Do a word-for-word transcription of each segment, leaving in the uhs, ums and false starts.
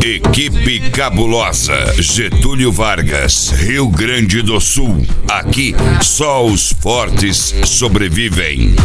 Equipe Cabulosa, Getúlio Vargas, Rio Grande do Sul. Aqui só os fortes sobrevivem.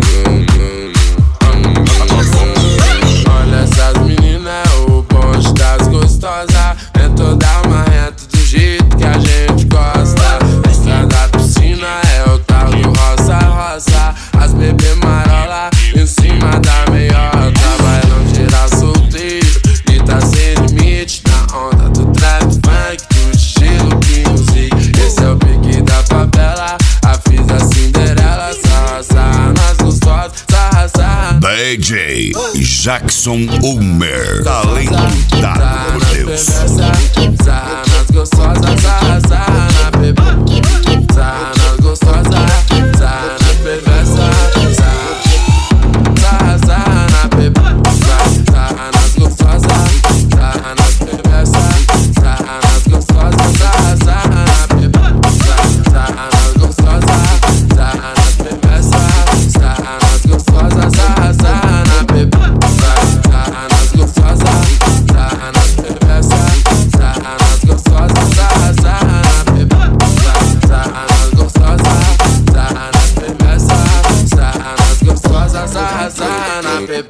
Olha essas meninas, o bonde das gostosas. É toda marrenta do jeito que a gente gosta. A estrada da piscina é o tal do roça-roça. As bebê marola em cima da meiota. Vai não tirar solteiro e tá sem limite. Na onda do trap funk, do estilo que music. Esse é o pique da favela, a fiz a Cinderela. Sarra, sarra nas gostosas, sarra, sarra. D J Jackson Ulmer, talento dado por Deus. Sarra nas gostosas, sarra, sarra na bebê. Sarra nas gostosas, sarra nas perversas. Sarra, sarra na bebê. Sarra nas gostosas, sarra nas perversas. Sarra nas gostosas, sarra, sarra na bebê. Sarra nas gostosas, sarra nas perversas. Sarra nas gostosas, sarra, sarra na bebê. Sarra nas gostosas, sarra nas perversas. Sarra nas gostosas, sarra, sarra na bebê. Sarra nas gostosas, sarra nas perversas. Sarra nas gostosas, sarra, sarra na bebê.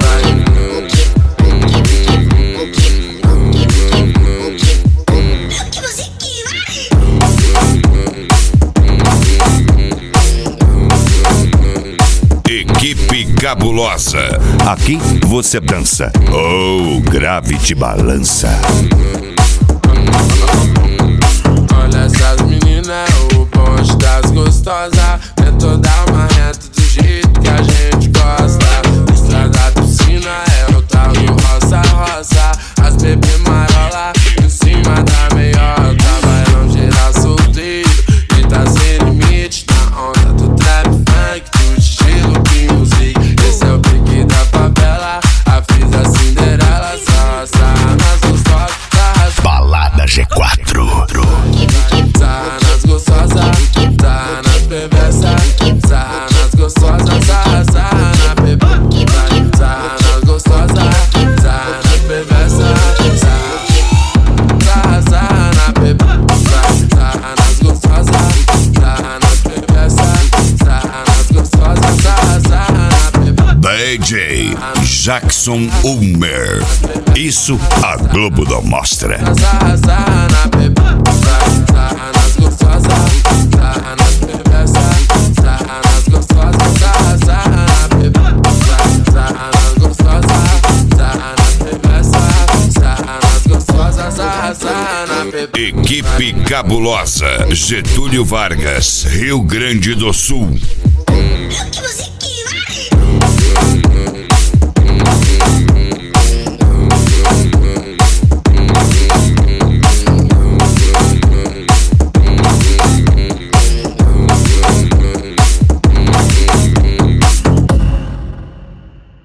Equipe Cabulosa, aqui você dança ou grave te balança. Olha essas meninas, o bonde das gostosas. É toda marrenta do jeito que a gente gosta. A estrada da piscina é o tal do roça-roça. As bebê marola em cima da meiota. Vai não gerar solteiro e tá sem limite. Na onda do trap funk, do estilo que music. Esse é o pique da favela, a fiz a Cinderela. Sarra, sarra nas gostosas, sarra, Balada G quatro. sarra nas gostosas, sarra nas perversas. Sarra nas gostosas, sarra, sarra na bebê. Sarra nas gostosas, sarra nas perversas. Sarra, sarra na bebê. Sarra nas gostosas, sarra nas perversas. Sarra nas gostosas, sarra, sarra na bebê. D J Jackson Ulmer, isso a Globo não mostra. Sarra, sarra na bebê. Sarra nas gostosas, sarra nas perversas. Sarra nas gostosas, sarra, sarra na bebê. Sarra nas gostosas, sarra nas perversas. Sarra nas gostosas, sarra, sarra na bebê. Equipe Cabulosa, Getúlio Vargas, Rio Grande do Sul. Que você